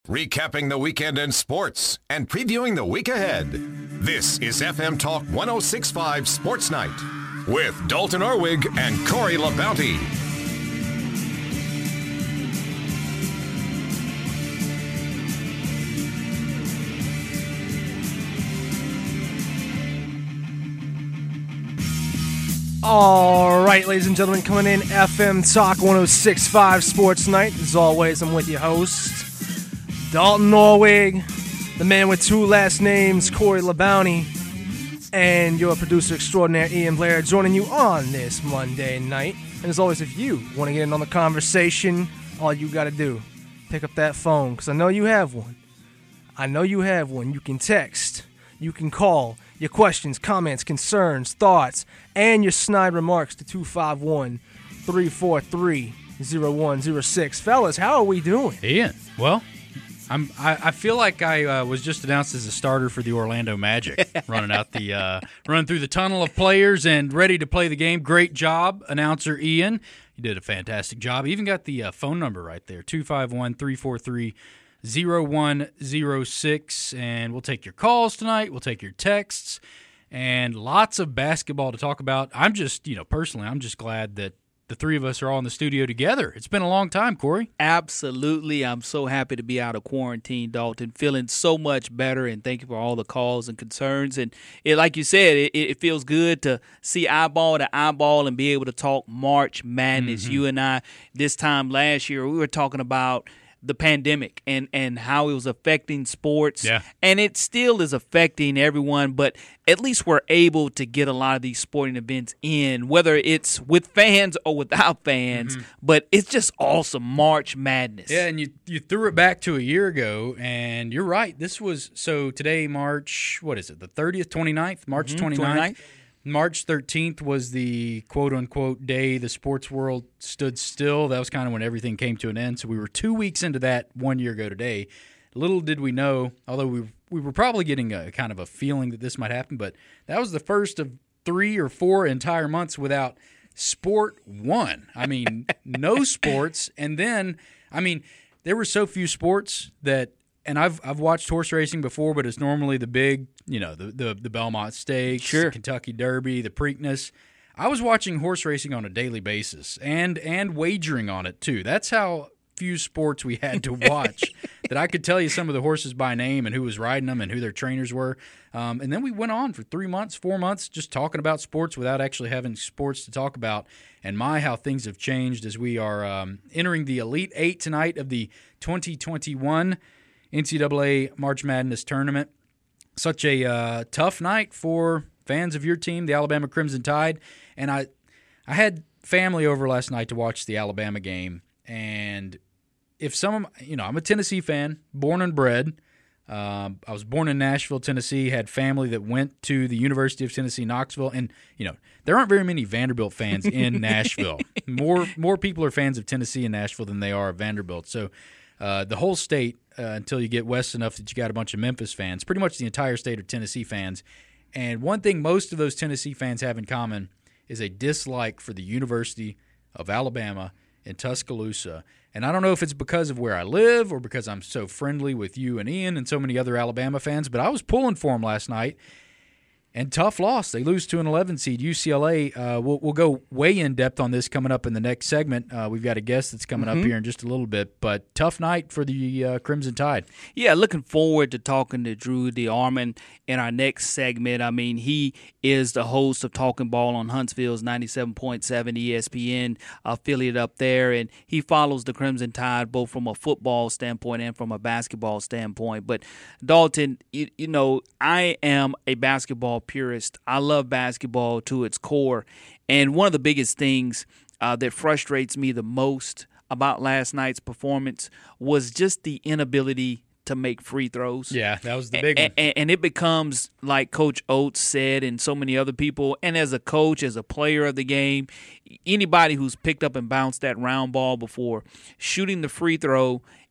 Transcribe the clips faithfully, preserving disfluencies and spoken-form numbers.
Recapping the weekend in sports and previewing the week ahead. This is F M Talk one oh six point five Sports Night with Dalton Orwig and Corey LaBounty. All right, ladies and gentlemen, coming in F M Talk one oh six point five Sports Night. As always, I'm with your host, Dalton Norwig, the man with two last names, Corey LaBounty, and your producer extraordinaire, Ian Blair, joining you on this Monday night. And as always, if you want to get in on the conversation, all you got to do, pick up that phone, because I know you have one. I know you have one. You can text. You can call. Your questions, comments, concerns, thoughts, and your snide remarks to two five one, three four three, zero one zero six. Fellas, how are we doing? Ian, well, I'm, I, I feel like I uh, was just announced as a starter for the Orlando Magic, running out the uh, running through the tunnel of players and ready to play the game. Great job, announcer Ian. You did a fantastic job. You even got the uh, phone number right there, two five one, three four three, zero one zero six, and we'll take your calls tonight. We'll take your texts, and lots of basketball to talk about. I'm just, you know, personally, I'm just glad that the three of us are all in the studio together. It's been a long time, Corey. Absolutely. I'm so happy to be out of quarantine, Dalton. Feeling so much better, and thank you for all the calls and concerns. And it, like you said, it, it feels good to see eyeball to eyeball and be able to talk March Madness. Mm-hmm. You and I, this time last year, we were talking about the pandemic and, and how it was affecting sports. Yeah. And it still is affecting everyone, but at least we're able to get a lot of these sporting events in, whether it's with fans or without fans. Mm-hmm. But it's just awesome, March Madness. Yeah, and you, you threw it back to a year ago, and you're right. This was, so today, March, what is it, the thirtieth, twenty-ninth? March mm-hmm, twenty-ninth. twenty-ninth. March thirteenth was the quote-unquote day the sports world stood still. That was kind of when everything came to an end. So we were two weeks into that one year ago today. Little did we know, although we we were probably getting a kind of a feeling that this might happen, but that was the first of three or four entire months without sport one. I mean, no sports. And then, I mean, there were so few sports that, and I've I've watched horse racing before, but it's normally the big, you know, the the, the Belmont Stakes, sure. the Kentucky Derby, the Preakness. I was watching horse racing on a daily basis and and wagering on it too. That's how few sports we had to watch that I could tell you some of the horses by name and who was riding them and who their trainers were. Um, and then we went on for three months, four months, just talking about sports without actually having sports to talk about. And my, how things have changed as we are um, entering the Elite Eight tonight of the twenty twenty-one N C double A March Madness tournament. Such a uh, tough night for fans of your team, the Alabama Crimson Tide. And I I had family over last night to watch the Alabama game. And if some of, you know, I'm a Tennessee fan, born and bred. Um, I was born in Nashville, Tennessee, had family that went to the University of Tennessee, Knoxville. And, you know, there aren't very many Vanderbilt fans in Nashville. More, more people are fans of Tennessee and Nashville than they are of Vanderbilt. So uh, the whole state, uh, until you get west enough that you got a bunch of Memphis fans, pretty much the entire state are Tennessee fans. And one thing most of those Tennessee fans have in common is a dislike for the University of Alabama in Tuscaloosa. And I don't know if it's because of where I live or because I'm so friendly with you and Ian and so many other Alabama fans, but I was pulling for them last night. And tough loss. They lose to an eleven seed, U C L A. Uh, we'll, we'll go way in depth on this coming up in the next segment. Uh, we've got a guest that's coming mm-hmm. up here in just a little bit. But tough night for the uh, Crimson Tide. Yeah, looking forward to talking to Drew DeArmond in our next segment. I mean, he is the host of Talking Ball on Huntsville's ninety-seven point seven E S P N affiliate up there. And he follows the Crimson Tide both from a football standpoint and from a basketball standpoint. But, Dalton, you, you know, I am a basketball purist. I love basketball to its core. And one of the biggest things uh, that frustrates me the most about last night's performance was just the inability to make free throws. Yeah, that was the big a- one. And, and it becomes, like Coach Oates said and so many other people, and as a coach, as a player of the game, anybody who's picked up and bounced that round ball before, shooting the free throw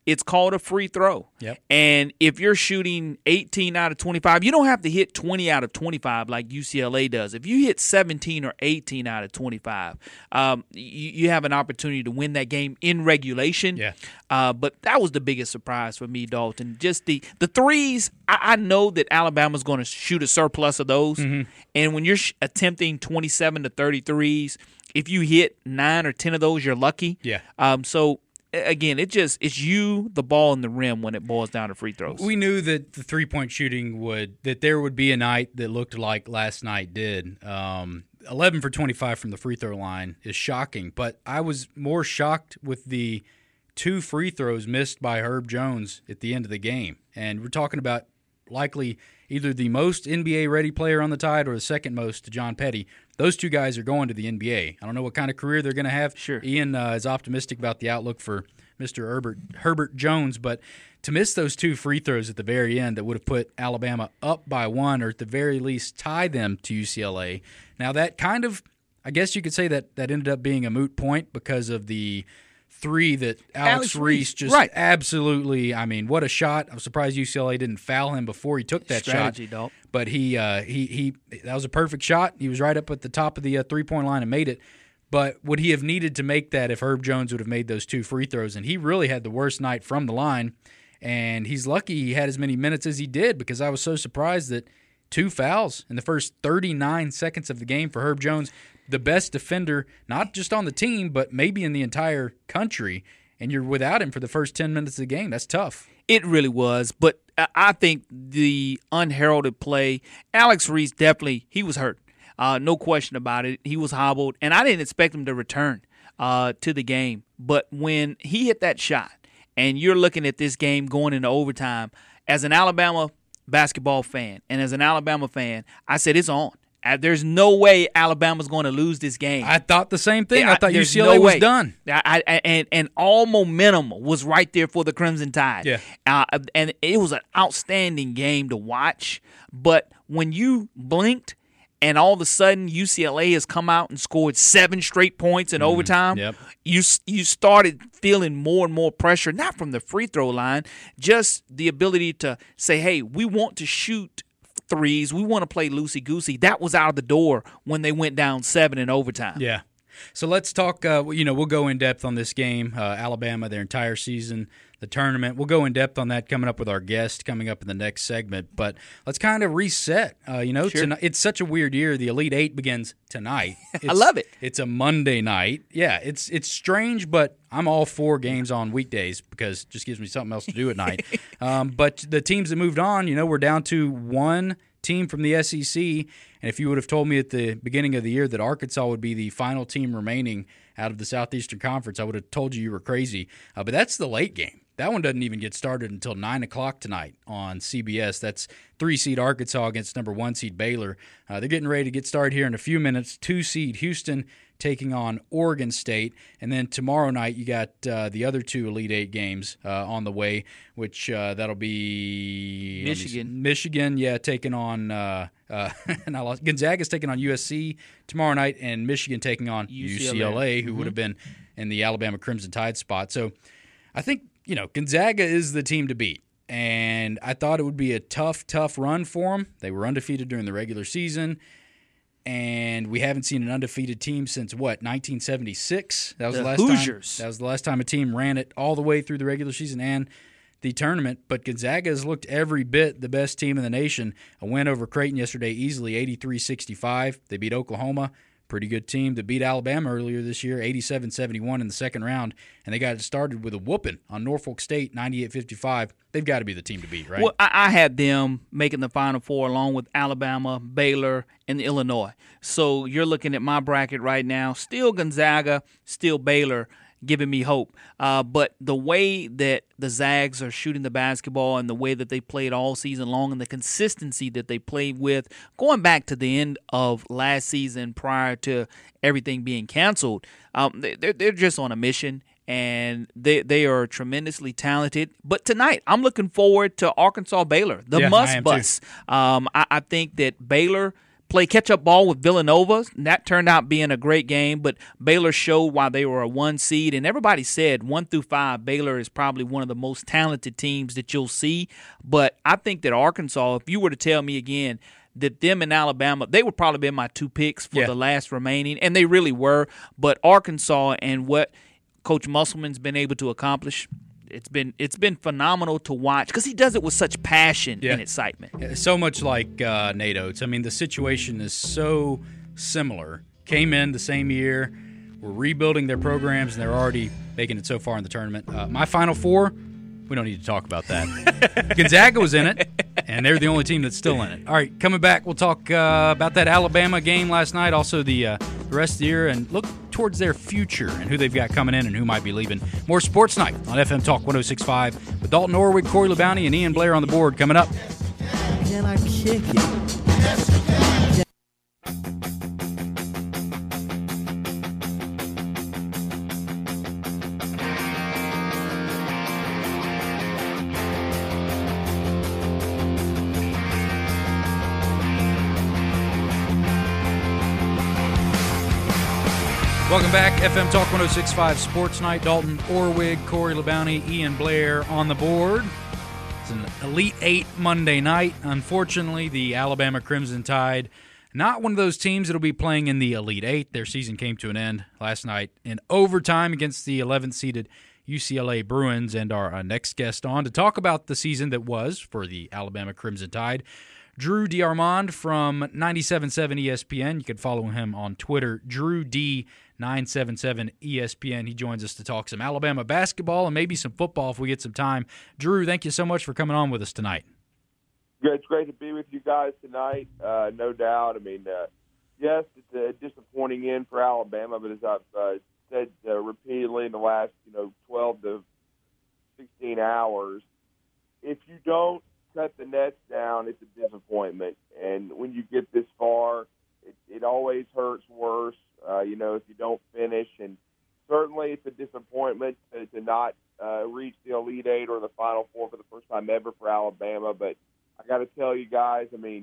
it's called a free throw. Yep. And if you're shooting eighteen out of twenty-five, you don't have to hit twenty out of twenty-five like U C L A does. If you hit seventeen or eighteen out of twenty-five, um, you, you have an opportunity to win that game in regulation. Yeah. Uh, but that was the biggest surprise for me, Dalton. Just the, the threes, I, I know that Alabama's going to shoot a surplus of those. Mm-hmm. And when you're sh- attempting twenty-seven to thirty threes, if you hit nine or ten of those, you're lucky. Yeah. Um, so, again, it just it's you, the ball, and the rim when it boils down to free throws. We knew that the three-point shooting would – that there would be a night that looked like last night did. Um, eleven for twenty-five from the free throw line is shocking, but I was more shocked with the two free throws missed by Herb Jones at the end of the game. And we're talking about likely either the most N B A-ready player on the Tide or the second most to John Petty. Those two guys are going to the N B A. I don't know what kind of career they're going to have. Sure. Ian uh, is optimistic about the outlook for Mister Herbert, Herbert Jones, but to miss those two free throws at the very end that would have put Alabama up by one or at the very least tie them to U C L A. Now that kind of, I guess you could say that that ended up being a moot point because of the three that Alex, Alex Reese Reese, just right. absolutely, I mean, what a shot. I'm surprised U C L A didn't foul him before he took that Strategy, shot. dog. But he, uh, he, he, that was a perfect shot. He was right up at the top of the uh, three-point line and made it. But would he have needed to make that if Herb Jones would have made those two free throws? And he really had the worst night from the line. And he's lucky he had as many minutes as he did because I was so surprised that two fouls in the first thirty-nine seconds of the game for Herb Jones, the best defender, not just on the team, but maybe in the entire country. And you're without him for the first ten minutes of the game. That's tough. It really was. But I think the unheralded play, Alex Reese definitely, he was hurt. Uh, no question about it. He was hobbled, and I didn't expect him to return uh, to the game. But when he hit that shot, and you're looking at this game going into overtime, as an Alabama basketball fan and as an Alabama fan, I said it's on. Uh, there's no way Alabama's going to lose this game. I thought the same thing. Yeah, I thought U there's C L A no was way. done. I, I, and and all momentum was right there for the Crimson Tide. Yeah. Uh, and it was an outstanding game to watch. But when you blinked and all of a sudden U C L A has come out and scored seven straight points in overtime, Yep. you you started feeling more and more pressure, not from the free throw line, just the ability to say, hey, we want to shoot threes. We want to play loosey-goosey. That was out of the door when they went down seven in overtime. Yeah. So let's talk, uh, you know, we'll go in depth on this game, uh, Alabama, their entire season, the tournament. We'll go in depth on that coming up with our guest coming up in the next segment. But let's kind of reset. Uh, you know, Sure. tonight, it's such a weird year. The Elite Eight begins tonight. It's, love it. It's a Monday night. Yeah, it's it's strange, but I'm all for games on weekdays because it just gives me something else to do at night. um, but the teams that moved on, you know, we're down to one team from the S E C, and if you would have told me at the beginning of the year that Arkansas would be the final team remaining out of the Southeastern Conference, I would have told you you were crazy. Uh, but that's the late game. That one doesn't even get started until nine o'clock tonight on C B S. That's three-seed Arkansas against number one-seed Baylor. Uh, they're getting ready to get started here in a few minutes. Two-seed Houston taking on Oregon State. And then tomorrow night you got uh, the other two Elite Eight games uh, on the way, which uh, that'll be Michigan. Michigan, yeah, taking on uh, uh, and I lost, Gonzaga's taking on U S C tomorrow night, and Michigan taking on U C L A, U C L A. who mm-hmm. would have been in the Alabama Crimson Tide spot. So I think, you know, Gonzaga is the team to beat. And I thought it would be a tough, tough run for them. They were undefeated during the regular season. And we haven't seen an undefeated team since, what, nineteen seventy-six? That was the, The last Hoosiers. time. That was the last time a team ran it all the way through the regular season and the tournament. But Gonzaga has looked every bit the best team in the nation. A win over Creighton yesterday, easily eighty-three sixty-five. They beat Oklahoma, pretty good team. They beat Alabama earlier this year, eighty-seven seventy-one in the second round. And they got it started with a whooping on Norfolk State, ninety-eight fifty-five. They've got to be the team to beat, right? Well, I, I had them making the Final Four along with Alabama, Baylor, and Illinois. So you're looking at my bracket right now. Still Gonzaga, still Baylor, giving me hope. Uh, but the way that the Zags are shooting the basketball and the way that they played all season long and the consistency that they played with, going back to the end of last season prior to everything being canceled, um, they're, they're just on a mission. And they they are tremendously talented. But tonight, I'm looking forward to Arkansas Baylor, the Yeah, I must am bus. Um, I, I think that Baylor play catch-up ball with Villanova, and that turned out being a great game, but Baylor showed why they were a one seed, and everybody said one through five, Baylor is probably one of the most talented teams that you'll see, but I think that Arkansas, if you were to tell me again that them and Alabama, they would probably be my two picks for yeah. the last remaining, and they really were, but Arkansas and what Coach Musselman's been able to accomplish, It's been it's been phenomenal to watch because he does it with such passion yeah. and excitement. Yeah, so much like uh, Nate Oates. I mean, the situation is so similar. Came in the same year. We're rebuilding their programs, and they're already making it so far in the tournament. Uh, my Final Four, we don't need to talk about that. Gonzaga was in it, and they're the only team that's still in it. All right, coming back, we'll talk uh, about that Alabama game last night, also the, uh, the rest of the year, and look towards their future and who they've got coming in and who might be leaving. More Sports Night on F M Talk one oh six point five with Dalton Orwig, Corey LeBounty, and Ian Blair on the board coming up. Can I kick it? Welcome back, F M Talk one oh six point five Sports Night. Dalton Orwig, Corey LeBounty, Ian Blair on the board. It's an Elite Eight Monday night. Unfortunately, the Alabama Crimson Tide, not one of those teams that will be playing in the Elite Eight. Their season came to an end last night in overtime against the eleventh-seeded U C L A Bruins. And our uh, next guest on to talk about the season that was for the Alabama Crimson Tide, Drew DeArmond from ninety-seven point seven E S P N. You can follow him on Twitter, Drew D nine seven seven E S P N. He joins us to talk some Alabama basketball and maybe some football if we get some time. Drew, thank you so much for coming on with us tonight. Yeah, it's great to be with you guys tonight, uh, no doubt. I mean, uh, yes, it's a disappointing end for Alabama, but as I've uh, said uh, repeatedly in the last, you know, twelve to sixteen hours, if you don't cut the nets down, it's a disappointment. And when you get this far, it, it always hurts worse, uh, you know, if you don't finish. And certainly it's a disappointment to, to not uh, reach the Elite Eight or the Final Four for the first time ever for Alabama. But I got to tell you guys, I mean,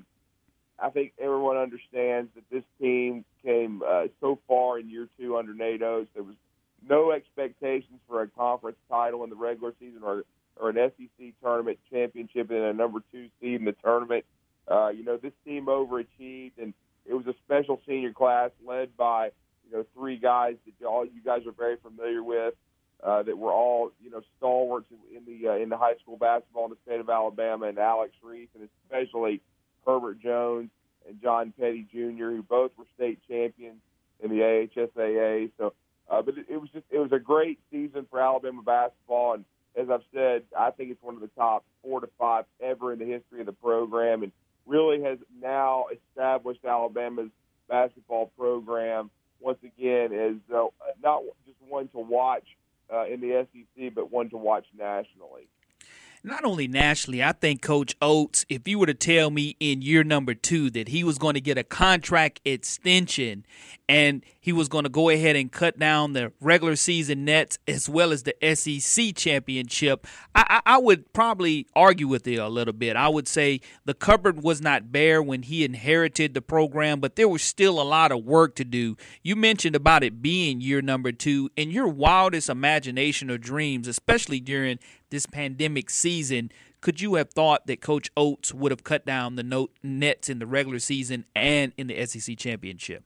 I think everyone understands that this team came uh, so far in year two under Nate Oates. There was no expectations for a conference title in the regular season or or an S E C tournament championship and a number two seed in the tournament. Uh, you know, this team overachieved, and it was a special senior class led by, you know, three guys that all you guys are very familiar with, uh, that were all, you know, stalwarts in, in the uh, in the high school basketball in the state of Alabama, and Alex Reese, and especially Herbert Jones and John Petty Junior, who both were state champions in the A H S A A. So, uh, but it, it was just it was a great season for Alabama basketball, and as I've said, I think it's one of the top four to five ever in the history of the program, and really has now established Alabama's basketball program once again as uh, not just one to watch uh, in the S E C, but one to watch nationally. Not only nationally, I think Coach Oates, if you were to tell me in year number two that he was going to get a contract extension and he was going to go ahead and cut down the regular season nets as well as the S E C championship, I, I, I would probably argue with you a little bit. I would say the cupboard was not bare when he inherited the program, but there was still a lot of work to do. You mentioned about it being year number two. In your wildest imagination or dreams, especially during this pandemic season, could you have thought that Coach Oates would have cut down the note nets in the regular season and in the S E C championship?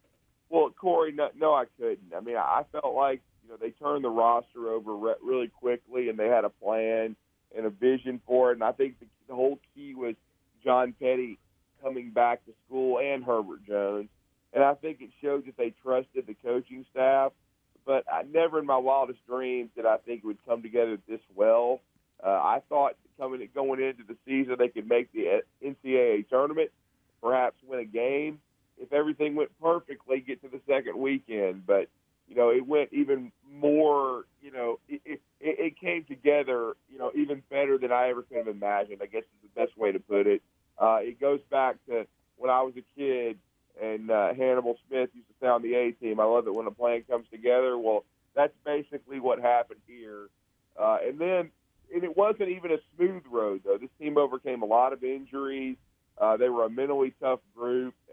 Well, Corey, no, no, I couldn't. I mean, I felt like, you know, they turned the roster over re- really quickly, and they had a plan and a vision for it. And I think the, the whole key was John Petty coming back to school and Herbert Jones. And I think it showed that they trusted the coaching staff. But I never in my wildest dreams did I think it would come together this well. Uh, I thought coming going into the season they could make the N C double A tournament, perhaps win a game. If everything went perfectly, get to the second weekend. But, you know, it went even more, you know, it, it, it came together, you know, even better than I ever could have imagined, I guess is the best way to put it. Uh, it goes back to when I was a kid and uh, Hannibal Smith used to say on the A-team, I love it when a plan comes together. Well, that's basically what happened here. Uh, and then and it wasn't even a smooth road, though. This team overcame a lot of injuries. Uh, they were a mentally tough group,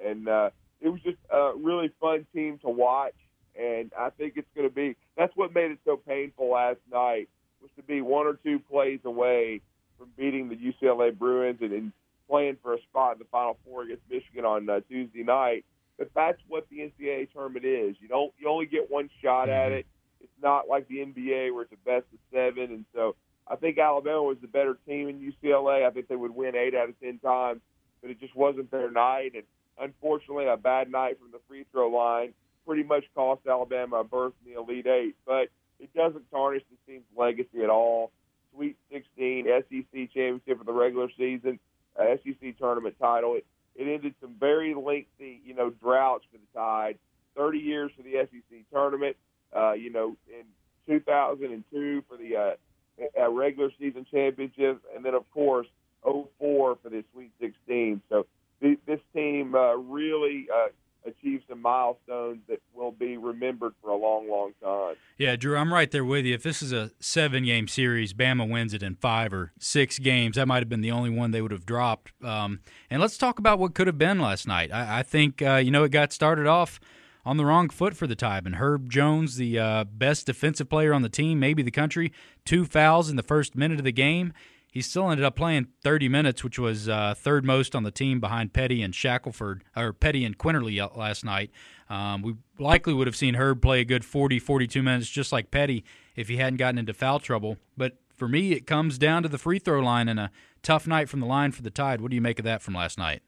and uh, it was just a really fun team to watch. And I think it's going to be – that's what made it so painful last night, was to be one or two plays away from beating the U C L A Bruins and, and playing for a spot in the Final Four against Michigan on uh, Tuesday night. But that's what the N C double A tournament is. You don't you only get one shot at it. It's not like the N B A where it's a best of seven. And so I think Alabama was the better team in U C L A. I think they would win eight out of ten times, but it just wasn't their night. And unfortunately, a bad night from the free throw line pretty much cost Alabama a berth in the Elite Eight. But it doesn't tarnish the team's legacy at all. Sweet sixteen, S E C championship for the regular season, uh, S E C tournament title. It, it ended some very lengthy, you know, droughts for the Tide. thirty years for the S E C tournament, uh, you know, in two thousand two for the uh, uh, regular season championship, and then, of course, oh four for the Sweet sixteen. So th- this team uh, really uh, achieved some milestones that will be remembered for a long, long time. Yeah, Drew, I'm right there with you. If this is a seven-game series, Bama wins it in five or six games. That might have been the only one they would have dropped. Um, and let's talk about what could have been last night. I, I think, uh, you know, it got started off on the wrong foot for the Tide. And Herb Jones, the uh, best defensive player on the team, maybe the country, two fouls in the first minute of the game. He still ended up playing thirty minutes, which was uh, third most on the team behind Petty and Shackelford, or Petty and Quinterly last night. Um, we likely would have seen Herb play a good forty, forty-two minutes, just like Petty, if he hadn't gotten into foul trouble. But for me, it comes down to the free throw line and a tough night from the line for the Tide. What do you make of that from last night?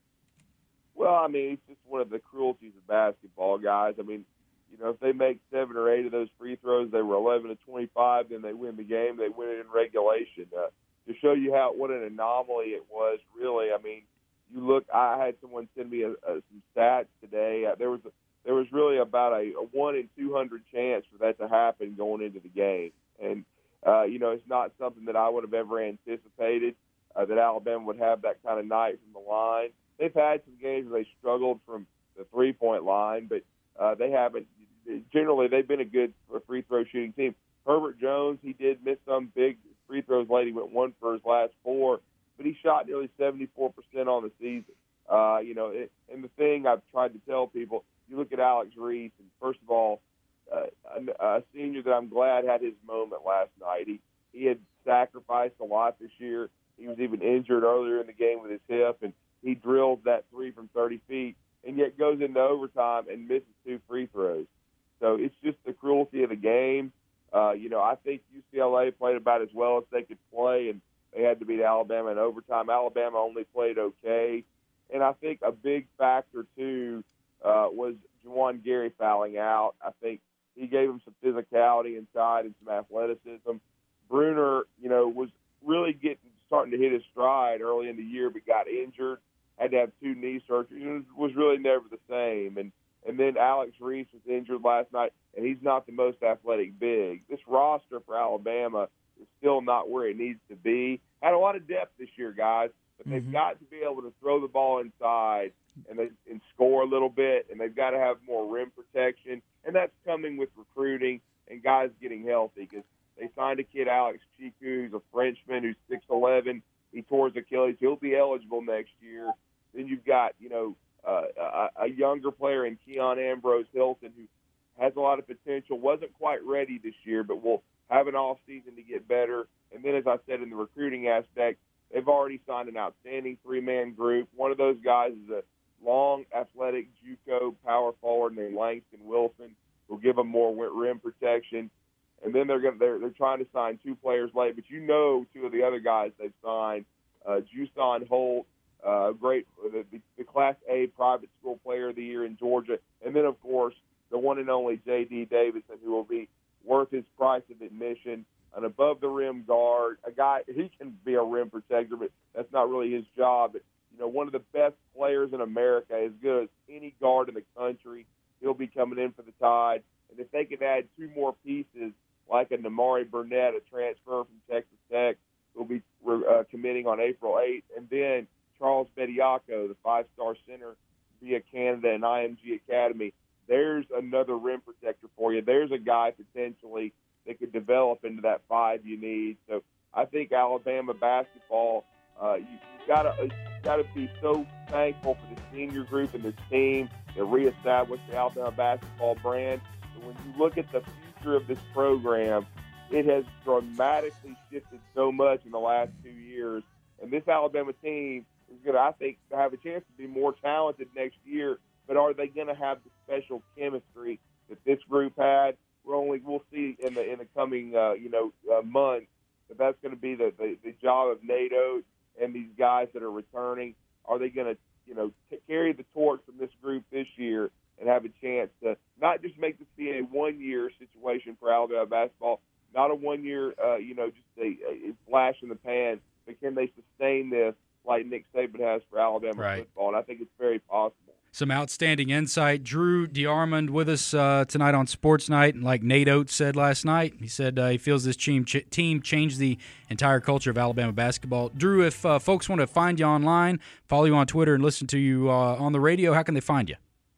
Well, I mean, it's just one of the cruelties of basketball, guys. I mean, you know, if they make seven or eight of those free throws, they were eleven to twenty-five, then they win the game. They win it in regulation. Uh, to show you how what an anomaly it was, really. I mean, you look. I had someone send me a, a, some stats today. Uh, there was a, there was really about a, a one in two hundred chance for that to happen going into the game, and uh, you know, it's not something that I would have ever anticipated uh, that Alabama would have that kind of night from the line. They've had some games where they struggled from the three point line, but uh, they haven't. Generally, they've been a good free throw shooting team. Herbert Jones, he did miss some big free throws late. He went one for his last four, but he shot nearly seventy-four percent on the season. Uh, you know, it, and the thing I've tried to tell people, you look at Alex Reese, and first of all, uh, a, a senior that I'm glad had his moment last night. He, he had sacrificed a lot this year. He was even injured earlier in the game with his hip, and he drilled that three from thirty feet, and yet goes into overtime and misses two free throws. So it's just the cruelty of the game. Uh, you know, I think U C L A played about as well as they could play, and they had to beat Alabama in overtime. Alabama only played okay. And I think a big factor, too, uh, was Juwan Gary fouling out. I think he gave him some physicality inside and some athleticism. Bruner, you know, was really getting starting to hit his stride early in the year, but got injured, had to have two knee surgeries, and was really never the same. And And then Alex Reese was injured last night, and he's not the most athletic big. This roster for Alabama is still not where it needs to be. Had a lot of depth this year, guys, but they've mm-hmm. got to be able to throw the ball inside and, they, and score a little bit, and they've got to have more rim protection. And that's coming with recruiting and guys getting healthy, because they signed a kid, Alex Chiku, who's a Frenchman who's six eleven. He tore his Achilles. He'll be eligible next year. Then you've got, you know, Uh, a, a younger player in Keon Ambrose Hilton, who has a lot of potential, wasn't quite ready this year, but will have an off season to get better. And then, as I said, in the recruiting aspect, they've already signed an outstanding three-man group. One of those guys is a long, athletic JUCO power forward named Langston Wilson, who will give them more rim protection. And then they're going they're they're trying to sign two players late, but you know two of the other guys they've signed, uh, Juson Holt, Uh, great, the, the Class A private school player of the year in Georgia. And then, of course, the one and only J D Davison, who will be worth his price of admission, an above-the-rim guard, a guy, he can be a rim protector, but that's not really his job. But, you know, one of the best players in America, as good as any guard in the country. He'll be coming in for the Tide. And if they can add two more pieces, like a Namari Burnett, a transfer from Texas Tech, who'll be uh, committing on April eighth, and then Charles Bediako, the five-star center via Canada and I M G Academy. There's another rim protector for you. There's a guy potentially that could develop into that five you need. So I think Alabama basketball Uh, you you gotta you gotta be so thankful for the senior group and this team that reestablished the Alabama basketball brand. And when you look at the future of this program, it has dramatically shifted so much in the last two years. And this Alabama team is going to, I think, have a chance to be more talented next year. But are they going to have the special chemistry that this group had? We're only we'll see in the in the coming uh, you know uh, months. But that's going to be the, the the job of Nate Oates and these guys that are returning. Are they going to you know t- carry the torch from this group this year and have a chance to not just make this be a one year situation for Alabama basketball, not a one year uh, you know just a, a flash in the pan, but can they sustain this like Nick Saban has for Alabama right. football? And I think it's very possible. Some outstanding insight. Drew DeArmond with us uh, tonight on Sports Night. And like Nate Oates said last night, he said uh, he feels this team, ch- team changed the entire culture of Alabama basketball. Drew, if uh, folks want to find you online, follow you on Twitter, and listen to you uh, on the radio, how can they find you?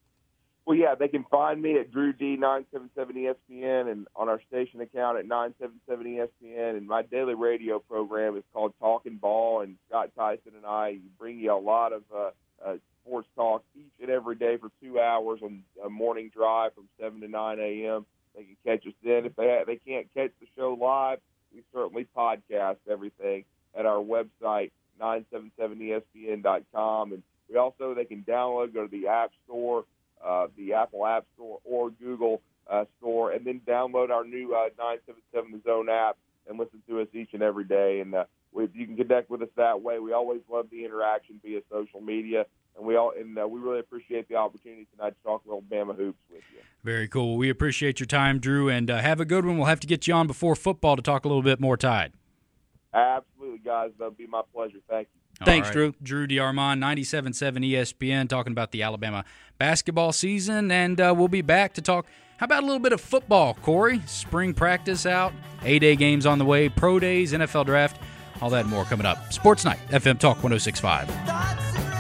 Well, yeah, they can find me at Drew D nine seven seven E S P N and on our station account at nine seven seven E S P N. And my daily radio program is called Talking Ball, and Scott Tyson and I bring you a lot of uh, uh, sports talk each and every day for two hours on a morning drive from seven to nine a.m. They can catch us then. If they have, they can't catch the show live, we certainly podcast everything at our website, nine seven seven E S P N dot com. And we also, they can download, go to the App Store, uh, the Apple App Store or Google uh, Store, and then download our new uh, nine seven seven The Zone app and listen to us each and every day. And uh, we, you can connect with us that way. We always love the interaction via social media. And we all and uh, we really appreciate the opportunity tonight to talk a little Bama hoops with you. Very cool. We appreciate your time, Drew, and uh, have a good one. We'll have to get you on before football to talk a little bit more Tide. Absolutely, guys. That'll be my pleasure. Thank you. Thanks, right. Drew. Drew DeArmond, ninety-seven point seven E S P N, talking about the Alabama basketball season, and uh, we'll be back to talk. How about a little bit of football, Corey? Spring practice out, A-Day games on the way, pro days, N F L draft, all that and more coming up. Sports Night, F M Talk one oh six point five.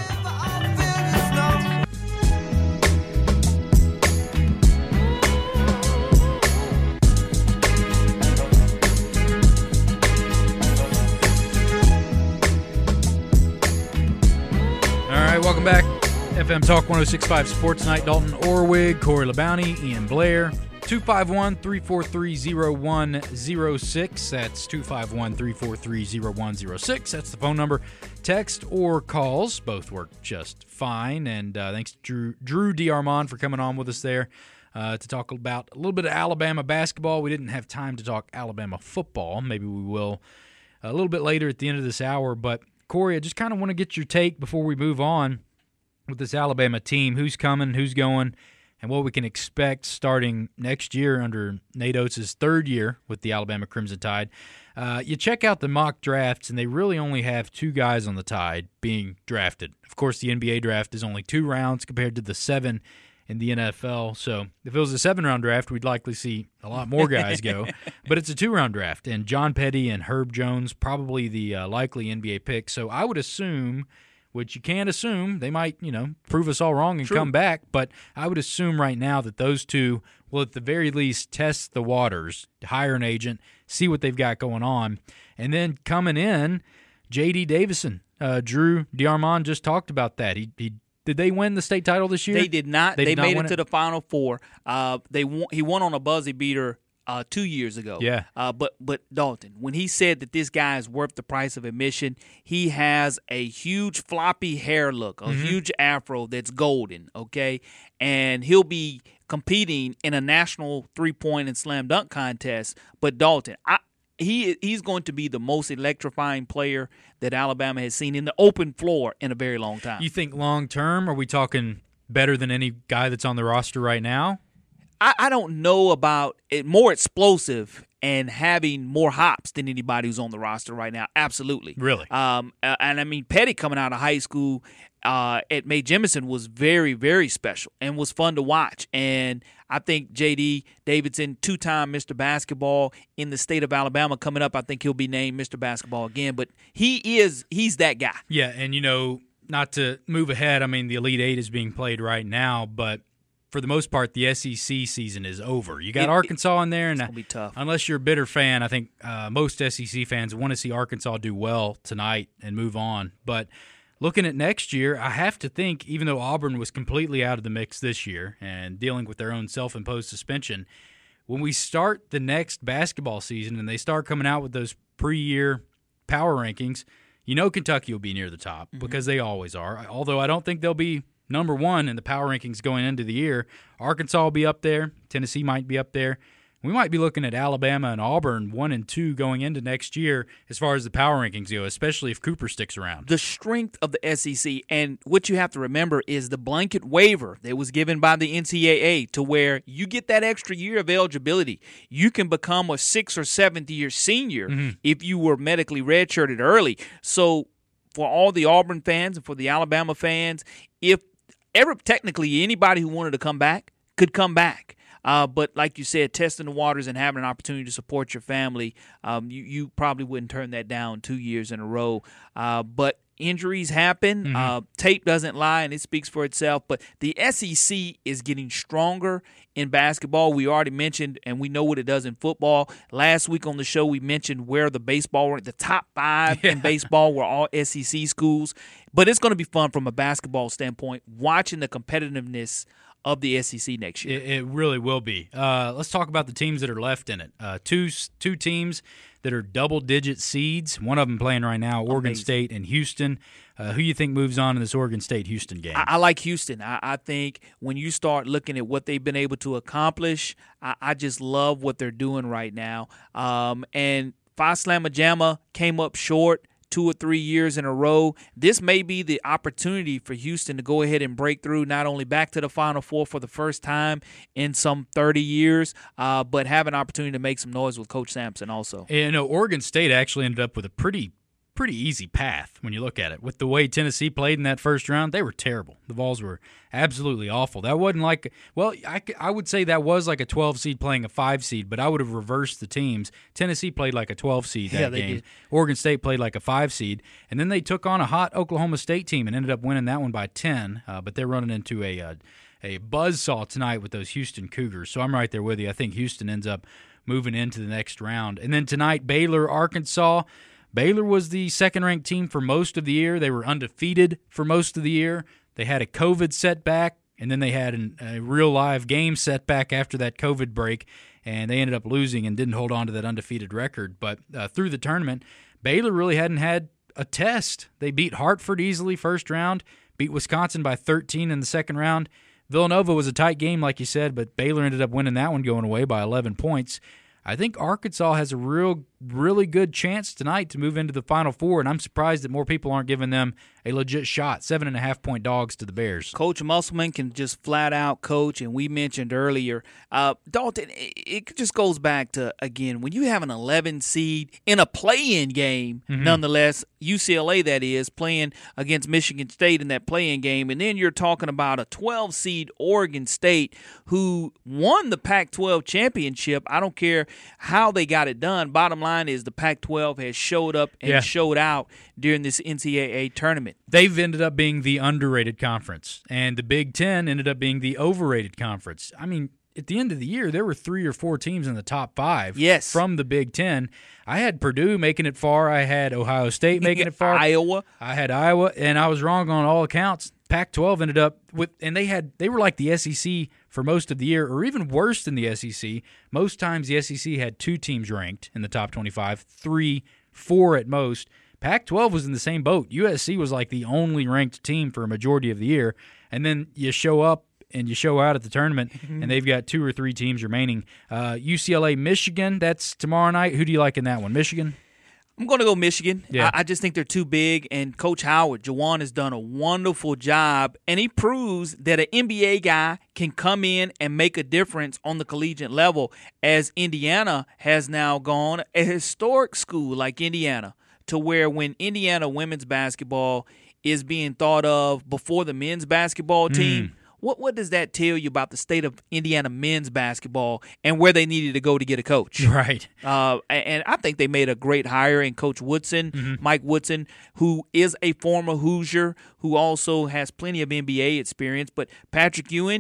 Welcome back. F M Talk one oh six point five Sports Night. Dalton Orwig, Corey LeBounty, Ian Blair. two five one, three four three, oh one oh six. That's two five one, three four three, oh one oh six. That's the phone number. Text or calls. Both work just fine. And uh, thanks to Drew, Drew DeArmond for coming on with us there uh, to talk about a little bit of Alabama basketball. We didn't have time to talk Alabama football. Maybe we will a little bit later at the end of this hour. But Corey, I just kind of want to get your take before we move on with this Alabama team. Who's coming, who's going, and what we can expect starting next year under Nate Oates' third year with the Alabama Crimson Tide. Uh, you check out the mock drafts, and they really only have two guys on the Tide being drafted. Of course, the N B A draft is only two rounds compared to the seven in the N F L. So if it was a seven-round draft, we'd likely see a lot more guys go. But it's a two-round draft, and John Petty and Herb Jones probably the uh, likely N B A pick. So I would assume, which you can't assume, they might, you know, prove us all wrong and True. come back, but I would assume right now that those two will at the very least test the waters, hire an agent, see what they've got going on. And then coming in, J D Davison. Uh, Drew DeArmond just talked about that. He, he Did they win the state title this year? They did not. They They, did not made win it to it? the Final Four. Uh, they won, he won on a buzzer beater uh, two years ago. Yeah. Uh, but but Dalton, when he said that this guy is worth the price of admission, he has a huge floppy hair look, a Mm-hmm. huge afro that's golden. Okay, and he'll be competing in a national three point and slam dunk contest. But Dalton, I. He he's going to be the most electrifying player that Alabama has seen in the open floor in a very long time. You think long term? Are we talking better than any guy that's on the roster right now? I, I don't know about it. More explosive and having more hops than anybody who's on the roster right now. Absolutely. Really? Um, uh, and I mean, Petty coming out of high school uh, at Mae Jemison was very, very special and was fun to watch. And I think J D Davidson, two-time Mister Basketball in the state of Alabama, coming up, I think he'll be named Mister Basketball again. But he is, he's that guy. Yeah, and you know, not to move ahead, I mean, the Elite Eight is being played right now, but for the most part, the S E C season is over. You got It- Arkansas in there, and It's gonna be tough. unless you're a bitter fan, I think uh, most S E C fans want to see Arkansas do well tonight and move on. But looking at next year, I have to think, even though Auburn was completely out of the mix this year and dealing with their own self-imposed suspension, when we start the next basketball season and they start coming out with those pre-year power rankings, you know Kentucky will be near the top Mm-hmm. because they always are. Although I don't think they'll be number one in the power rankings going into the year. Arkansas will be up there. Tennessee might be up there. We might be looking at Alabama and Auburn one and two going into next year as far as the power rankings go, especially if Cooper sticks around. The strength of the S E C, and what you have to remember is the blanket waiver that was given by the N C double A to where you get that extra year of eligibility. You can become a sixth or seventh year senior Mm-hmm. if you were medically redshirted early. So for all the Auburn fans and for the Alabama fans, if ever technically anybody who wanted to come back could come back. Uh, but like you said, testing the waters and having an opportunity to support your family, um, you, you probably wouldn't turn that down two years in a row. Uh, but injuries happen. Mm-hmm. Uh, tape doesn't lie, and it speaks for itself. But the S E C is getting stronger in basketball. We already mentioned, and we know what it does in football. Last week on the show, we mentioned where the baseball were. The top five in baseball were all S E C schools. But it's going to be fun from a basketball standpoint, watching the competitiveness of the S E C next year. It, it really will be. Uh, let's talk about the teams that are left in it. Uh, two two teams that are double-digit seeds. One of them playing right now, Oregon Amazing. State and Houston. Uh, who you think moves on in this Oregon State-Houston game? I, I like Houston. I, I think when you start looking at what they've been able to accomplish, I, I just love what they're doing right now. Um, and Phi Slamma Jamma came up short two or three years in a row. This may be the opportunity for Houston to go ahead and break through, not only back to the Final Four for the first time in some thirty years, uh, but have an opportunity to make some noise with Coach Sampson also. You know, Oregon State actually ended up with a pretty pretty easy path when you look at it. With the way Tennessee played in that first round, they were terrible. The Vols were absolutely awful. That wasn't like – well, I, I would say that was like a twelve seed playing a five seed, but I would have reversed the teams. Tennessee played like a twelve seed that Yeah, they game. did. Oregon State played like a five seed, and then they took on a hot Oklahoma State team and ended up winning that one by ten, uh, but they're running into a uh, a buzzsaw tonight with those Houston Cougars. So I'm right there with you. I think Houston ends up moving into the next round. And then tonight, Baylor, Arkansas. Baylor was the second-ranked team for most of the year. They were undefeated for most of the year. They had a COVID setback, and then they had an, a real-live game setback after that COVID break, and they ended up losing and didn't hold on to that undefeated record. But uh, through the tournament, Baylor really hadn't had a test. They beat Hartford easily first round, beat Wisconsin by thirteen in the second round. Villanova was a tight game, like you said, but Baylor ended up winning that one going away by eleven points. I think Arkansas has a real, really good chance tonight to move into the Final Four, and I'm surprised that more people aren't giving them a legit shot. Seven and a half point dogs to the Bears. Coach Musselman can just flat out coach, and we mentioned earlier, uh, Dalton, it, it just goes back to, again, when you have an eleven seed in a play-in game, Mm-hmm. nonetheless, U C L A that is, playing against Michigan State in that play-in game, and then you're talking about a twelve seed Oregon State who won the Pac twelve championship. I don't care how they got it done. Bottom line is the Pac twelve has showed up and Yeah. showed out during this N C double A tournament. They've ended up being the underrated conference, and the Big Ten ended up being the overrated conference. I mean, at the end of the year, there were three or four teams in the top five Yes. from the Big Ten. I had Purdue making it far. I had Ohio State making it far. Iowa. I had Iowa, and I was wrong on all accounts. Pac twelve ended up with, and they had they were like the S E C for most of the year, or even worse than the S E C. Most times the S E C had two teams ranked in the top twenty-five, three, four at most. Pac twelve was in the same boat. U S C was like the only ranked team for a majority of the year, and then you show up and you show out at the tournament, and they've got two or three teams remaining. Uh, U C L A, Michigan, that's tomorrow night. Who do you like in that one? Michigan? I'm going to go Michigan. Yeah. I, I just think they're too big, and Coach Howard, Jawan, has done a wonderful job, and he proves that an N B A guy can come in and make a difference on the collegiate level, as Indiana has now gone, a historic school like Indiana, to where when Indiana women's basketball is being thought of before the men's basketball team, What what does that tell you about the state of Indiana men's basketball and where they needed to go to get a coach? Right. Uh, and, and I think they made a great hire in Coach Woodson, Mm-hmm. Mike Woodson, who is a former Hoosier, who also has plenty of N B A experience. But Patrick Ewing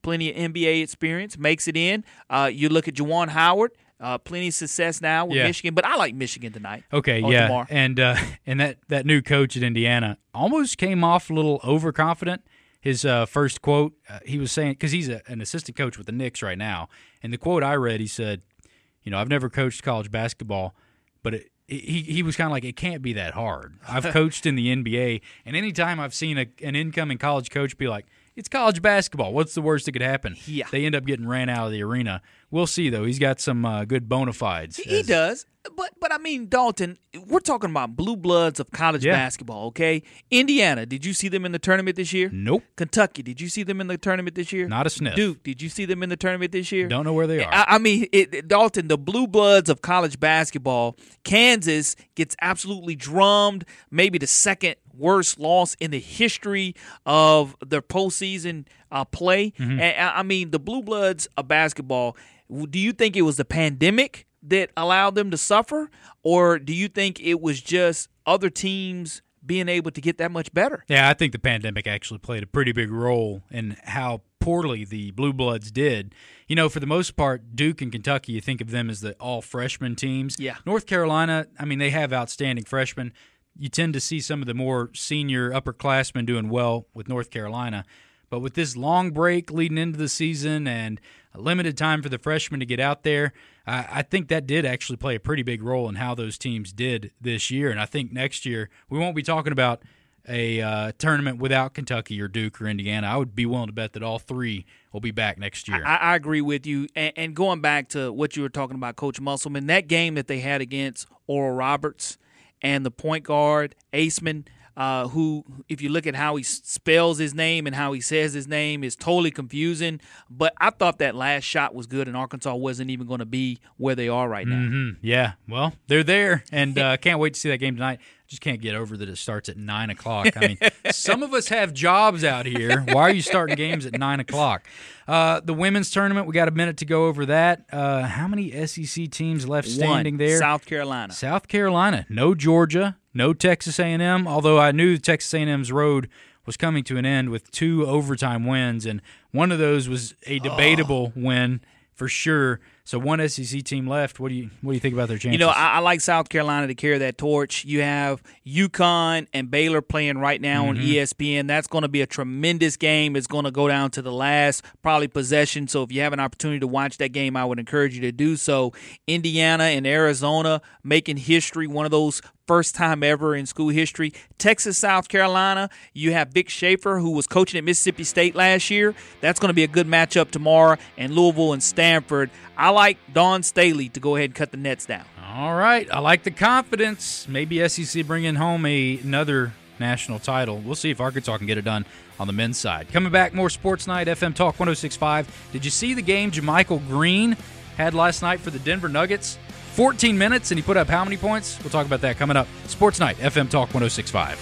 plenty of N B A experience, makes it in. Uh, you look at Juwan Howard, uh, plenty of success now with Yeah. Michigan, but I like Michigan tonight. Okay, or yeah, tomorrow. and uh, and that, that new coach at Indiana almost came off a little overconfident. His uh, first quote, uh, he was saying, because he's a, an assistant coach with the Knicks right now, and the quote I read, he said, you know, I've never coached college basketball, but it, he he was kind of like, it can't be that hard. I've coached in the N B A, and anytime I've seen a, an incoming college coach be like, it's college basketball, what's the worst that could happen? Yeah. They end up getting ran out of the arena. We'll see, though. He's got some uh, good bona fides. He as- does. But but I mean, Dalton, we're talking about blue bloods of college Yeah. basketball, okay? Indiana, did you see them in the tournament this year? Nope. Kentucky, did you see them in the tournament this year? Not a sniff. Duke, did you see them in the tournament this year? Don't know where they are. I, I mean, it, it- Dalton, the blue bloods of college basketball, Kansas gets absolutely drummed, maybe the second worst loss in the history of their postseason uh, play. Mm-hmm. And I I mean, the blue bloods of basketball, do you think it was the pandemic that allowed them to suffer, or do you think it was just other teams being able to get that much better? Yeah, I think the pandemic actually played a pretty big role in how poorly the Blue Bloods did. You know, for the most part, Duke and Kentucky, you think of them as the all-freshman teams. Yeah. North Carolina, I mean, they have outstanding freshmen. You tend to see some of the more senior upperclassmen doing well with North Carolina. But with this long break leading into the season and a limited time for the freshmen to get out there, I, I think that did actually play a pretty big role in how those teams did this year. And I think next year we won't be talking about a uh, tournament without Kentucky or Duke or Indiana. I would be willing to bet that all three will be back next year. I, I agree with you. And, and going back to what you were talking about, Coach Musselman, that game that they had against Oral Roberts and the point guard, Aceman, Uh, who, if you look at how he spells his name and how he says his name, is totally confusing. But I thought that last shot was good, and Arkansas wasn't even going to be where they are right now. Mm-hmm. Yeah, well, they're there, and uh, can't wait to see that game tonight. Just can't get over that it starts at nine o'clock. I mean, some of us have jobs out here. Why are you starting games at nine o'clock? Uh, the women's tournament, we got a minute to go over that. Uh, how many S E C teams left standing One, there? South Carolina. South Carolina. No Georgia. No Texas A and M, although I knew Texas A and M's road was coming to an end with two overtime wins, and one of those was a debatable oh. win for sure. So one S E C team left. What do you what do you think about their chances? You know, I, I like South Carolina to carry that torch. You have UConn and Baylor playing right now mm-hmm. on E S P N. That's going to be a tremendous game. It's going to go down to the last probably possession. So if you have an opportunity to watch that game, I would encourage you to do so. Indiana and Arizona making history, one of those first time ever in school history. Texas, South Carolina, you have Vic Schaefer, who was coaching at Mississippi State last year. That's going to be a good matchup tomorrow. And Louisville and Stanford. I like Dawn Staley to go ahead and cut the nets down. All right. I like the confidence. Maybe S E C bringing home a, another national title. We'll see if Arkansas can get it done on the men's side. Coming back, more Sports Night, F M Talk one oh six point five. Did you see the game JaMychal Green had last night for the Denver Nuggets? fourteen minutes, and he put up how many points? We'll talk about that coming up. Sports Night, F M Talk one oh six point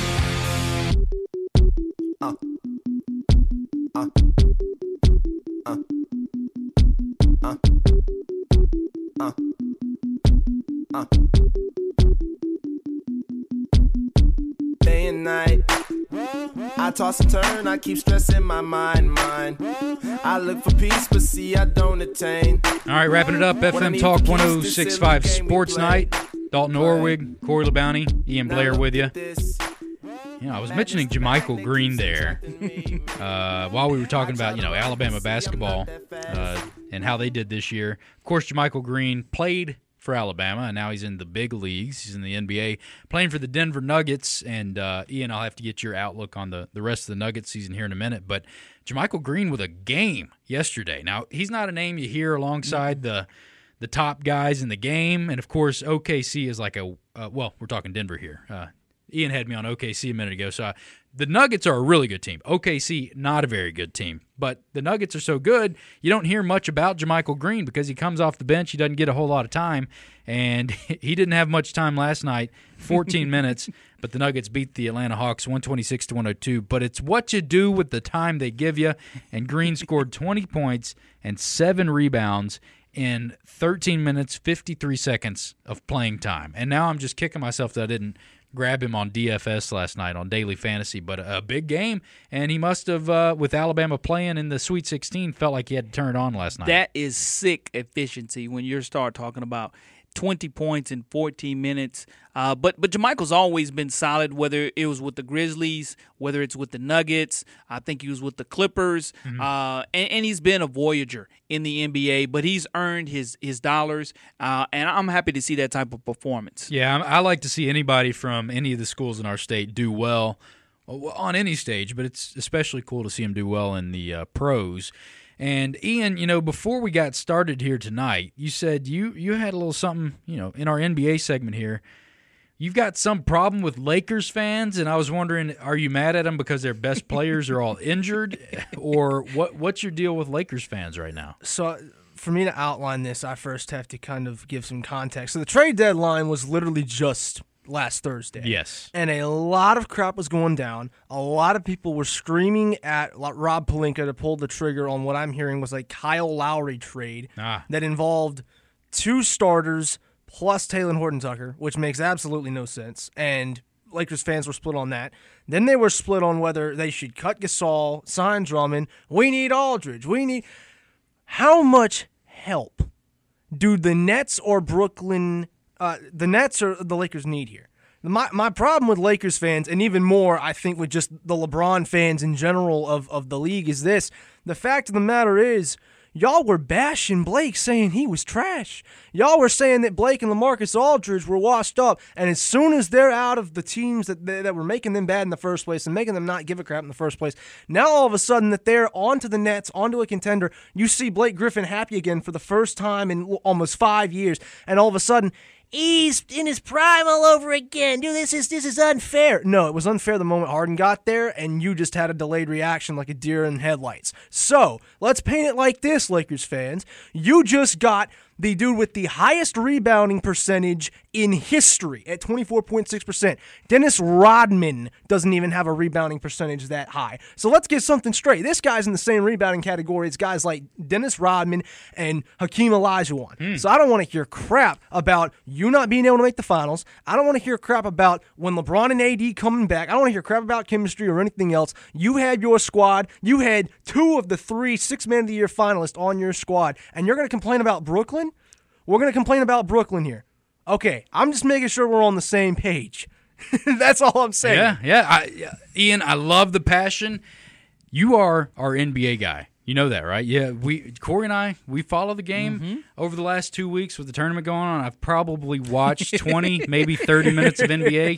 five. Uh, uh, uh, uh, uh, uh. Day and night, I toss and turn, I keep stressing my mind, mind. I look for peace, but see I don't attain. All right, wrapping it up, F M Talk one oh six point five Sports Night. Dalton Orwig, Corey LeBounty, Ian Blair with you. You know, I was mentioning JaMychal Green there uh, while we were talking about, you know, Alabama basketball uh, and how they did this year. Of course, JaMychal Green played for Alabama, and now he's in the big leagues. He's in the N B A, playing for the Denver Nuggets. And, uh, Ian, I'll have to get your outlook on the, the rest of the Nuggets season here in a minute. But JaMychal Green with a game yesterday. Now, he's not a name you hear alongside the the top guys in the game. And, of course, O K C is like a uh, – well, we're talking Denver here. Uh, Ian had me on O K C a minute ago. So I, the Nuggets are a really good team. O K C, not a very good team. But the Nuggets are so good, you don't hear much about JaMychal Green because he comes off the bench. He doesn't get a whole lot of time. And he didn't have much time last night, fourteen minutes. But the Nuggets beat the Atlanta Hawks one twenty-six to one oh two. But it's what you do with the time they give you. And Green scored twenty points and seven rebounds in thirteen minutes, fifty-three seconds of playing time. And now I'm just kicking myself that I didn't grab him on D F S last night on Daily Fantasy, but a big game, and he must have, uh, with Alabama playing in the Sweet sixteen, felt like he had to turn it on last night. That is sick efficiency when you start talking about twenty points in fourteen minutes. Uh, but but JaMycal's always been solid, whether it was with the Grizzlies, whether it's with the Nuggets. I think he was with the Clippers. Mm-hmm. Uh, and, and he's been a Voyager in the N B A, but he's earned his, his dollars, uh, and I'm happy to see that type of performance. Yeah, I like to see anybody from any of the schools in our state do well on any stage, but it's especially cool to see him do well in the uh, pros. And Ian, you know, before we got started here tonight, you said you, you had a little something, you know, in our N B A segment here. You've got some problem with Lakers fans, and I was wondering, are you mad at them because their best players are all injured, or what? What's your deal with Lakers fans right now? So, for me to outline this, I first have to kind of give some context. So, the trade deadline was literally just last Thursday. Yes. And a lot of crap was going down. A lot of people were screaming at Rob Pelinka to pull the trigger on what I'm hearing was a Kyle Lowry trade ah. that involved two starters plus Talen Horton-Tucker, which makes absolutely no sense. And Lakers fans were split on that. Then they were split on whether they should cut Gasol, sign Drummond. We need Aldridge. We need... How much help do the Nets or Brooklyn... Uh, the Nets or the Lakers need here? My my problem with Lakers fans, and even more, I think, with just the LeBron fans in general of, of the league is this. The fact of the matter is, y'all were bashing Blake, saying he was trash. Y'all were saying that Blake and LaMarcus Aldridge were washed up, and as soon as they're out of the teams that that were making them bad in the first place and making them not give a crap in the first place, now all of a sudden that they're onto the Nets, onto a contender, you see Blake Griffin happy again for the first time in almost five years, and all of a sudden, he's in his prime all over again. Dude, this is this is unfair. No, it was unfair the moment Harden got there, and you just had a delayed reaction like a deer in headlights. So, let's paint it like this, Lakers fans. You just got the dude with the highest rebounding percentage in history at twenty-four point six percent. Dennis Rodman doesn't even have a rebounding percentage that high. So let's get something straight. This guy's in the same rebounding category as guys like Dennis Rodman and Hakeem Olajuwon. Mm. So I don't want to hear crap about you not being able to make the finals. I don't want to hear crap about when LeBron and A D coming back. I don't want to hear crap about chemistry or anything else. You had your squad. You had two of the three Six-Man of the Year finalists on your squad, and you're going to complain about Brooklyn? We're going to complain about Brooklyn here. Okay, I'm just making sure we're on the same page. That's all I'm saying. Yeah, yeah. I, Ian, I love the passion. You are our N B A guy. You know that, right? Yeah, we Corey and I, we follow the game mm-hmm. over the last two weeks with the tournament going on. I've probably watched twenty, maybe thirty minutes of N B A.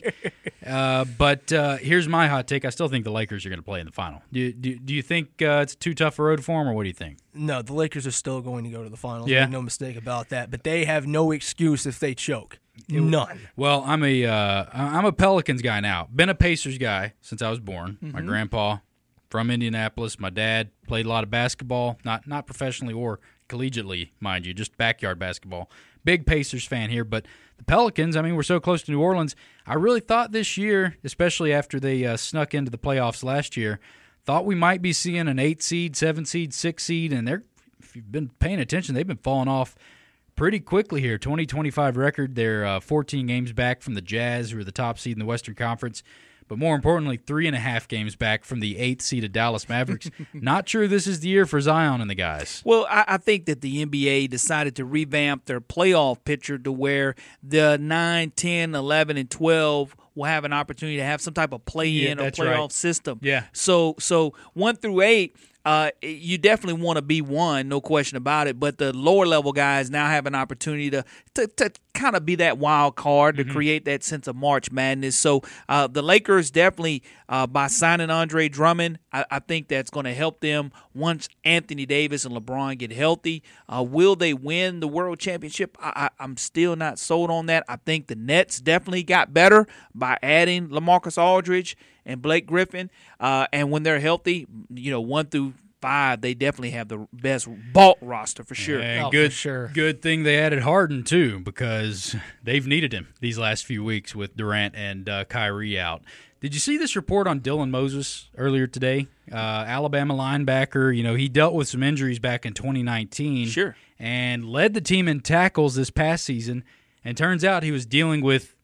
Uh, but uh, here's my hot take. I still think the Lakers are going to play in the final. Do, do, do you think uh, it's too tough a road for them, or what do you think? No, the Lakers are still going to go to the finals. Yeah. Make no mistake about that. But they have no excuse if they choke. None. Well, I'm a uh, I'm a Pelicans guy now. Been a Pacers guy since I was born. Mm-hmm. My grandpa from Indianapolis. My dad played a lot of basketball, not not professionally or collegiately, mind you, just backyard basketball. Big Pacers fan here, but the Pelicans, I mean, we're so close to New Orleans. I really thought this year, especially after they uh, snuck into the playoffs last year, thought we might be seeing an eight seed, seven seed, six seed, and they're, if you've been paying attention, they've been falling off pretty quickly here. twenty twenty-five record, they're uh, fourteen games back from the Jazz, who are the top seed in the Western Conference. But more importantly, three and a half games back from the eighth seeded Dallas Mavericks. Not sure this is the year for Zion and the guys. Well, I, I think that the N B A decided to revamp their playoff picture to where the nine, ten, eleven, and twelve will have an opportunity to have some type of play-in yeah, or playoff right. system. Yeah. So, so one through eight, Uh, you definitely want to be one, no question about it. But the lower level guys now have an opportunity to to, to kind of be that wild card to mm-hmm. create that sense of March Madness. So uh, the Lakers definitely, uh, by signing Andre Drummond, I, I think that's going to help them once Anthony Davis and LeBron get healthy. Uh, will they win the World Championship? I, I, I'm still not sold on that. I think the Nets definitely got better by adding LaMarcus Aldridge and Blake Griffin. Uh, and when they're healthy, you know, one through five, they definitely have the best bulk roster for sure. And oh, good, for sure. Good thing they added Harden, too, because they've needed him these last few weeks with Durant and uh, Kyrie out. Did you see this report on Dylan Moses earlier today? Uh, Alabama linebacker, you know, he dealt with some injuries back in twenty nineteen. Sure. And led the team in tackles this past season. And turns out he was dealing with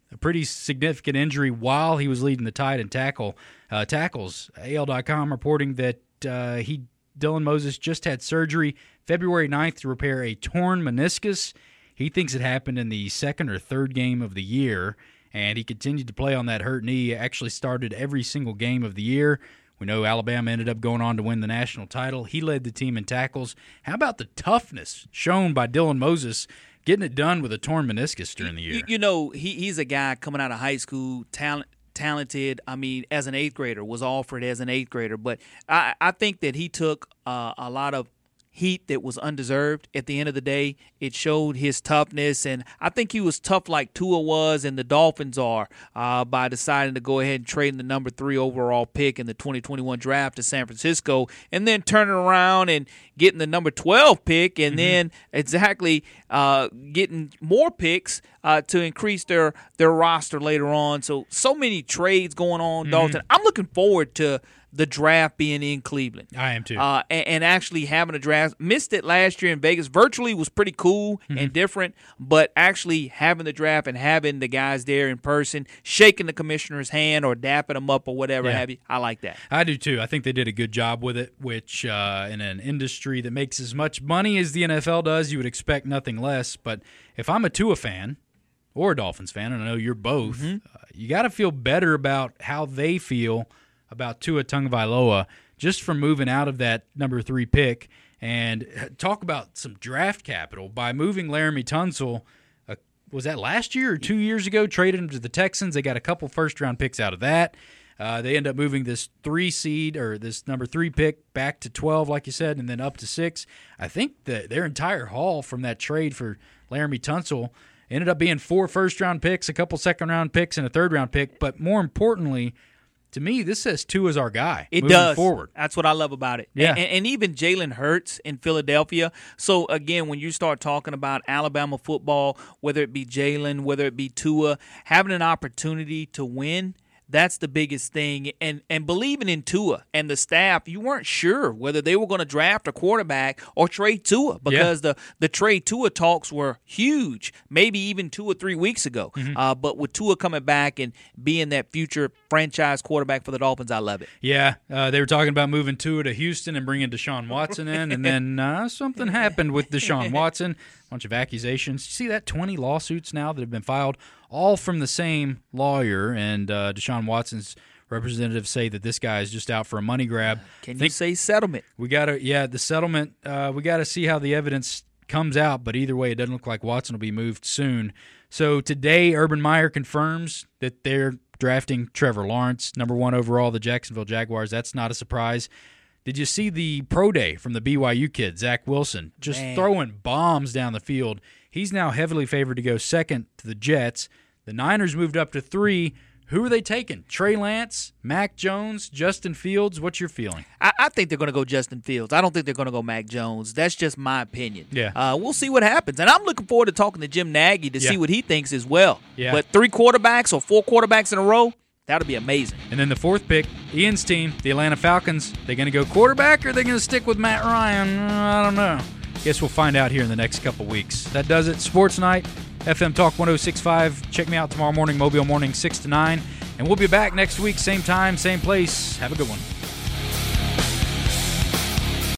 a pretty significant injury while he was leading the Tide in tackle uh, tackles. A L dot com reporting that uh, he Dylan Moses just had surgery February ninth to repair a torn meniscus. He thinks it happened in the second or third game of the year, and he continued to play on that hurt knee. Actually started every single game of the year. We know Alabama ended up going on to win the national title. He led the team in tackles. How about the toughness shown by Dylan Moses getting it done with a torn meniscus during the year? You, you know, he, he's a guy coming out of high school, talent, talented. I mean, as an eighth grader, was offered as an eighth grader. But I, I think that he took uh, a lot of heat that was undeserved. At the end of the day, it showed his toughness, and I think he was tough like Tua was and the Dolphins are uh, by deciding to go ahead and trade the number three overall pick in the twenty twenty-one draft to San Francisco, and then turning around and getting the number twelve pick, and mm-hmm. then exactly uh, getting more picks uh, to increase their, their roster later on. So, so many trades going on, mm-hmm. Dalton. I'm looking forward to the draft being in Cleveland. I am too. Uh, and, and actually having a draft. Missed it last year in Vegas. Virtually was pretty cool mm-hmm. and different, but actually having the draft and having the guys there in person, shaking the commissioner's hand or dapping them up or whatever yeah. have you, I like that. I do too. I think they did a good job with it, which uh, in an industry that makes as much money as the N F L does, you would expect nothing less. But if I'm a Tua fan or a Dolphins fan, and I know you're both, mm-hmm. uh, you got to feel better about how they feel about Tua Tagovailoa just from moving out of that number three pick. And talk about some draft capital by moving Laramie Tunsil. Uh, was that last year or two years ago? Traded him to the Texans. They got a couple first-round picks out of that. Uh, they end up moving this three seed or this number three pick back to twelve, like you said, and then up to six. I think that their entire haul from that trade for Laramie Tunsil ended up being four first-round picks, a couple second-round picks, and a third-round pick. But more importantly, to me, this says Tua's our guy. It moving does. Forward. That's what I love about it. Yeah. And, and even Jalen Hurts in Philadelphia. So, again, when you start talking about Alabama football, whether it be Jalen, whether it be Tua, having an opportunity to win, that's the biggest thing. And and believing in Tua and the staff, you weren't sure whether they were going to draft a quarterback or trade Tua because yeah. the, the trade Tua talks were huge, maybe even two or three weeks ago. Mm-hmm. Uh, but with Tua coming back and being that future franchise quarterback for the Dolphins, I love it. Yeah, uh, they were talking about moving Tua to Houston and bringing Deshaun Watson in, and then uh, something happened with Deshaun Watson. Bunch of accusations. You see that twenty lawsuits now that have been filed, all from the same lawyer, and uh, Deshaun Watson's representatives say that this guy is just out for a money grab. Can Think you say settlement? We gotta, yeah, the settlement. Uh, we gotta see how the evidence comes out, but either way, it doesn't look like Watson will be moved soon. So today, Urban Meyer confirms that they're drafting Trevor Lawrence, number one overall, the Jacksonville Jaguars. That's not a surprise. Did you see the pro day from the B Y U kid, Zach Wilson, just Man. throwing bombs down the field? He's now heavily favored to go second to the Jets. The Niners moved up to three. Who are they taking? Trey Lance, Mac Jones, Justin Fields? What's your feeling? I, I think they're going to go Justin Fields. I don't think they're going to go Mac Jones. That's just my opinion. Yeah. Uh, we'll see what happens. And I'm looking forward to talking to Jim Nagy to yeah. see what he thinks as well. Yeah. But three quarterbacks or four quarterbacks in a row, that would be amazing. And then the fourth pick, Ian's team, the Atlanta Falcons. They going to go quarterback or are they going to stick with Matt Ryan? I don't know. Guess we'll find out here in the next couple weeks. That does it. Sports Night, F M Talk one oh six point five. Check me out tomorrow morning, Mobile Morning, six to nine. And we'll be back next week, same time, same place. Have a good one.